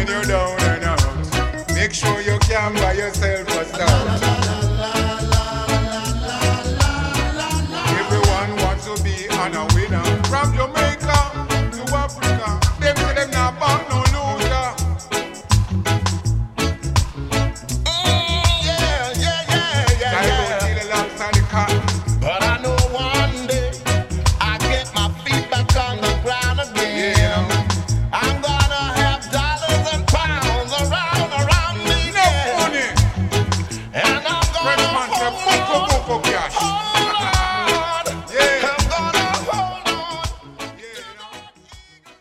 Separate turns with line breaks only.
when you're down and out. Make sure you can buy yourself a stout. Everyone wants to be on a winner. From Jamaica